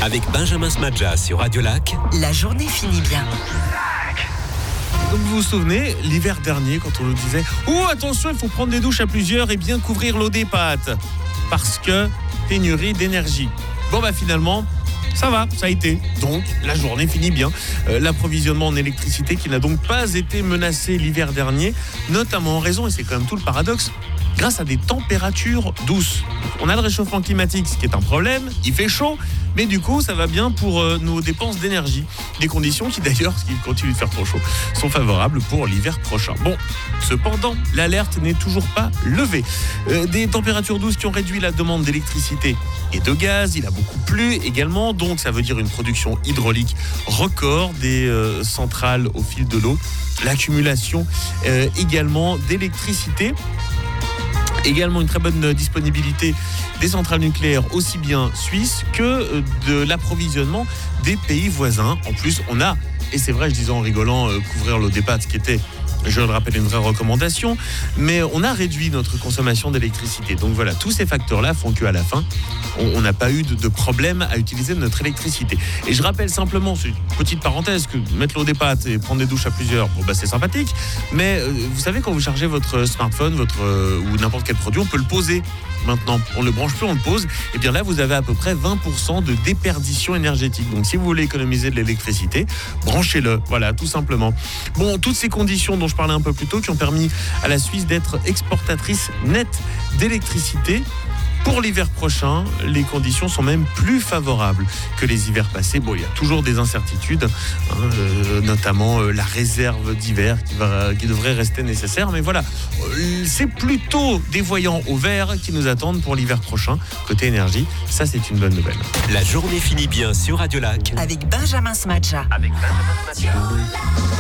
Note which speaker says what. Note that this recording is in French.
Speaker 1: Avec Benjamin Smadja sur Radio Lac.
Speaker 2: La journée finit bien.
Speaker 3: Comme vous vous souvenez, l'hiver dernier, quand on nous disait « Oh, attention, il faut prendre des douches à plusieurs et bien couvrir l'eau des pâtes, parce que pénurie d'énergie. » Bon, finalement, ça va, ça a été. Donc, la journée finit bien. L'approvisionnement en électricité qui n'a donc pas été menacé l'hiver dernier, notamment en raison, et c'est quand même tout le paradoxe, grâce à des températures douces. On a le réchauffement climatique, ce qui est un problème, il fait chaud, mais du coup, ça va bien pour nos dépenses d'énergie. Des conditions qui d'ailleurs, s'il continue de faire trop chaud, sont favorables pour l'hiver prochain. Bon, cependant, l'alerte n'est toujours pas levée. Des températures douces qui ont réduit la demande d'électricité et de gaz, il a beaucoup plu également, donc ça veut dire une production hydraulique record des centrales au fil de l'eau, l'accumulation également d'électricité. Également une très bonne disponibilité des centrales nucléaires, aussi bien suisses que de l'approvisionnement des pays voisins. En plus, on a, et c'est vrai, je disais en rigolant, couvrir l'eau des pâtes, ce qui était, je le rappelle, une vraie recommandation, mais on a réduit notre consommation d'électricité. Donc voilà, tous ces facteurs-là font qu'à la fin, on n'a pas eu de problème à utiliser notre électricité. Et je rappelle simplement, c'est une petite parenthèse, que mettre l'eau des pâtes et prendre des douches à plusieurs, c'est sympathique, mais vous savez, quand vous chargez votre smartphone, ou n'importe quel produit, on peut le poser. Maintenant, on ne le branche plus, on le pose. Et bien là, vous avez à peu près 20% de déperdition énergétique. Donc si vous voulez économiser de l'électricité, branchez-le. Voilà, tout simplement. Bon, toutes ces conditions dont je parlais un peu plus tôt qui ont permis à la Suisse d'être exportatrice nette d'électricité. Pour l'hiver prochain, les conditions sont même plus favorables que les hivers passés. Bon, il y a toujours des incertitudes, notamment la réserve d'hiver qui devrait rester nécessaire. Mais voilà, c'est plutôt des voyants au vert qui nous attendent pour l'hiver prochain. Côté énergie, ça c'est une bonne nouvelle.
Speaker 1: La journée finit bien sur Radio Lac.
Speaker 2: Avec Benjamin Smadja.